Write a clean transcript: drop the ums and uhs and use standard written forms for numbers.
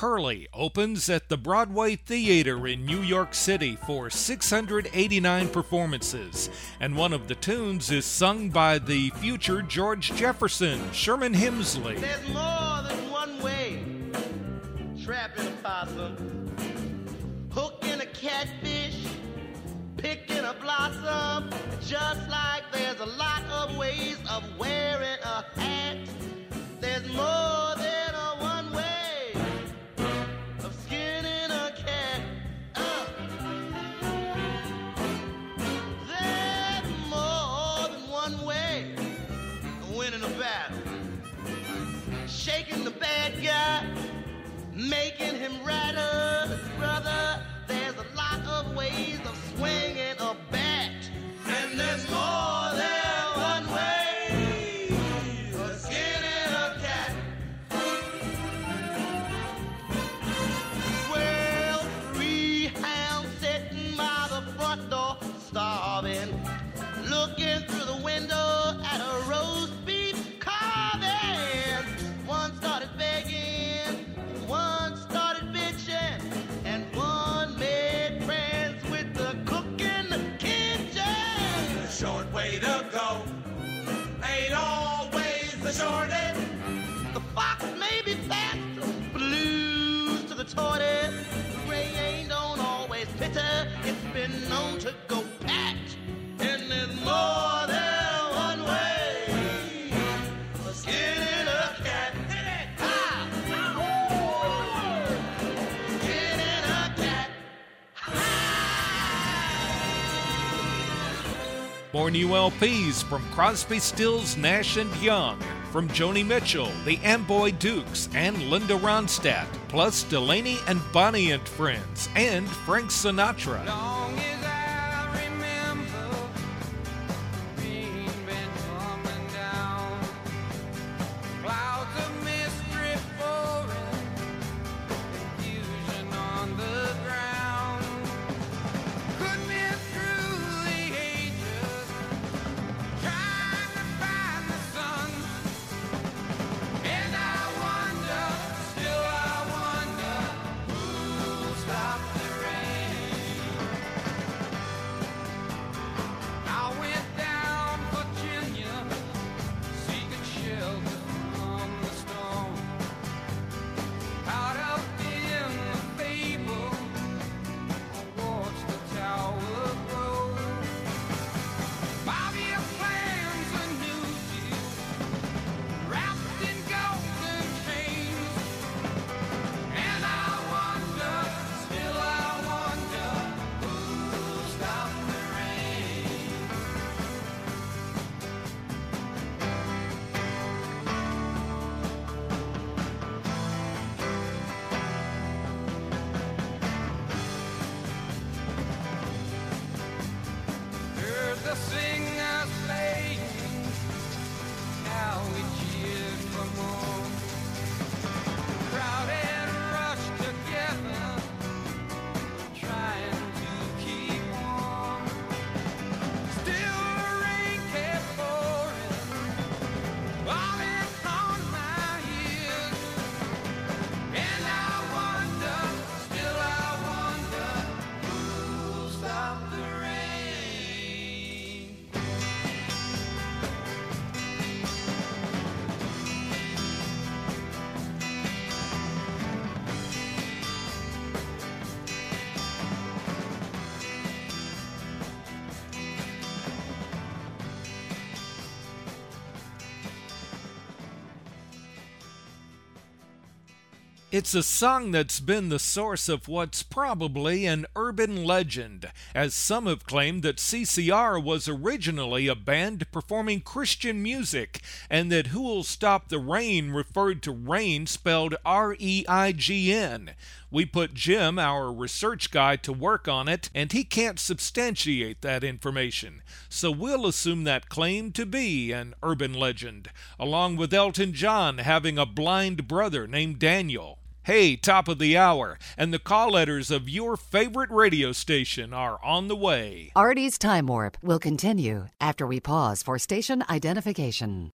Hurley opens at the Broadway Theater in New York City for 689 performances, and one of the tunes is sung by the future George Jefferson, Sherman Hemsley. There's more than one way, trapping a possum, hooking a catfish, picking a blossom, just like there's a lot of ways of wearing a hat. There's more than a one way of skinning a cat. There's more than one way of winning a battle. Shaking the bad guy, making him rattle. Brother, there's a lot of ways of swinging a bat. And there's more than one way of skinning a cat. Well, 3 hounds sitting by the front door, starving, looking through the window at a roast beef carving. One started begging, one started bitching, and one made friends with the cook in the kitchen. The short way to go ain't always the shortest. The fox may be faster, blues to the tortoise. The gray don't always pitter, it's been known to go pat. And there's more than one way for skinning a cat. Ha! Skinning a cat. More new LPs from Crosby, Stills, Nash & Young, from Joni Mitchell, the Amboy Dukes, and Linda Ronstadt, plus Delaney and Bonnie and Friends, and Frank Sinatra. Long as I remember, rain been coming down, clouds of mystery pouring, confusion on the ground. Could be through the ages, trying to find the sun, and I wonder, still I wonder, who'll stop the rain. I went down Virginia, seeking shelter from the storm. Out up in the fable, I watched the tower grow. Five-year plans, a new deal, wrapped in golden chains. And I wonder, still I wonder, who'll stop the rain. Heard the singers playing, now we cheer for more. Crowd had rushed together, trying to keep warm. Still the rain kept pouring, falling on my ears. And I wonder, still I wonder, who'll stop the rain. It's a song that's been the source of what's probably an urban legend, as some have claimed that CCR was originally a band performing Christian music, and that Who'll Stop the Rain referred to rain spelled R-E-I-G-N. We put Jim, our research guy, to work on it, and he can't substantiate that information. So we'll assume that claim to be an urban legend, along with Elton John having a blind brother named Daniel. Hey, top of the hour, and the call letters of your favorite radio station are on the way. Artie's Time Warp will continue after we pause for station identification.